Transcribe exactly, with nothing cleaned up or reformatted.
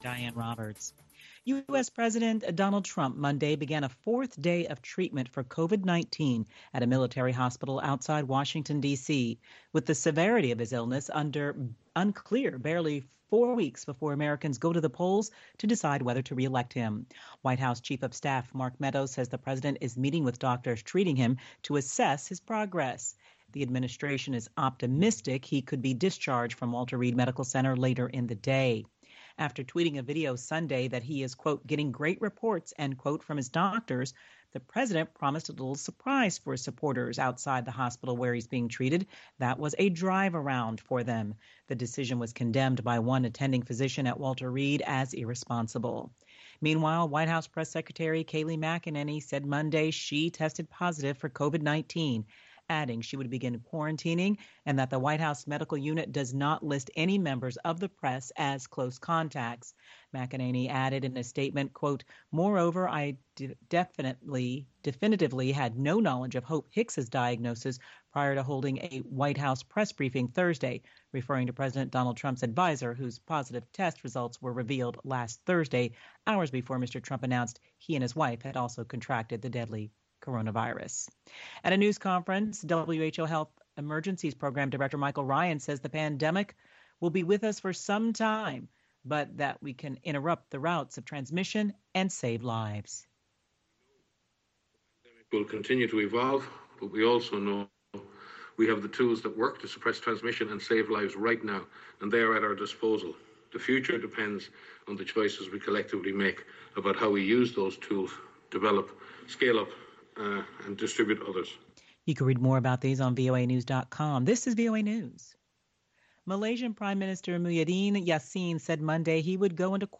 Diane Roberts. U S. President Donald Trump Monday began a fourth day of treatment for COVID nineteen at a military hospital outside Washington, D C, with the severity of his illness under unclear barely four weeks before Americans go to the polls to decide whether to reelect him. White House Chief of Staff Mark Meadows says the president is meeting with doctors treating him to assess his progress. The administration is optimistic he could be discharged from Walter Reed Medical Center later in the day. After tweeting a video Sunday that he is, quote, getting great reports, end quote, from his doctors, the president promised a little surprise for his supporters outside the hospital where he's being treated. That was a drive around for them. The decision was condemned by one attending physician at Walter Reed as irresponsible. Meanwhile, White House Press Secretary Kayleigh McEnany said Monday she tested positive for COVID nineteen, adding she would begin quarantining and that the White House medical unit does not list any members of the press as close contacts. McEnany added in a statement, quote, moreover, I d- definitely, definitively had no knowledge of Hope Hicks's diagnosis prior to holding a White House press briefing Thursday, referring to President Donald Trump's advisor, whose positive test results were revealed last Thursday, hours before Mister Trump announced he and his wife had also contracted the deadly coronavirus. At a news conference, W H O Health Emergencies Program Director Michael Ryan says the pandemic will be with us for some time, but that we can interrupt the routes of transmission and save lives. The pandemic will continue to evolve, but we also know we have the tools that work to suppress transmission and save lives right now, and they are at our disposal. The future depends on the choices we collectively make about how we use those tools, develop, scale up, Uh, and distribute others. You can read more about these on V O A news dot com. This is V O A News. Malaysian Prime Minister Muhyiddin Yassin said Monday he would go into